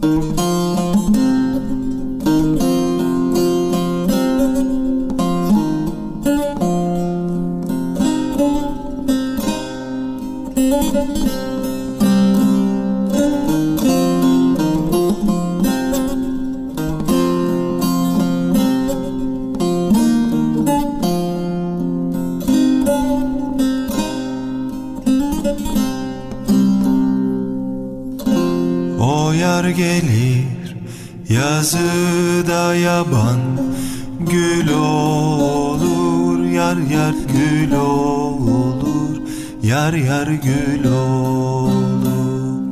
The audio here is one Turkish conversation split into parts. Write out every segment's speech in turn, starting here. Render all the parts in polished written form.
O yar gelir yazıda yaban, gül olur yar yar gül olur, yar yar gül olur.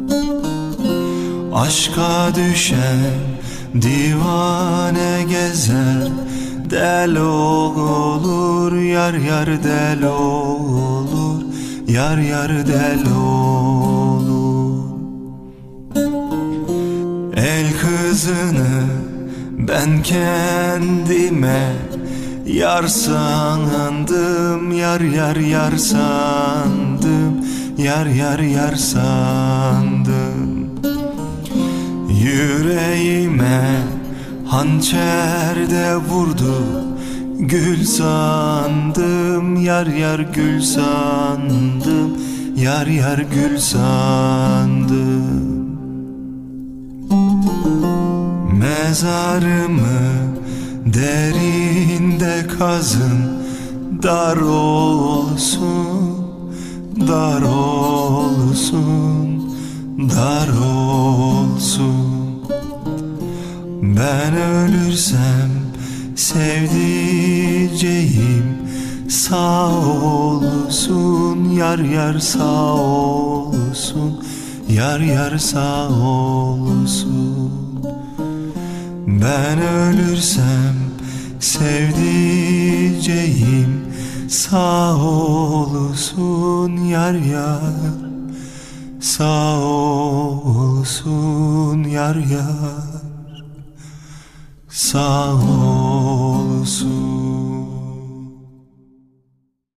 Aşka düşen divane gezer, del olur yar yar del olur, yar yar del olur. El kızını ben kendime yar sandım, yar yar yar sandım, yar yar yar sandım. Yüreğime hançer de vurdu, gül sandım, yar yar gül sandım, yar yar gül sandım. Mezarımı derinde kazın, dar olsun, dar olsun, dar olsun. Ben ölürsem sevdiceğim sağ olsun, yar yar sağ olsun, yar yar sağ olsun. Ben ölürsem sevdiceğim sağ olsun, yar yar sağ olsun, yar yar sağ olsun.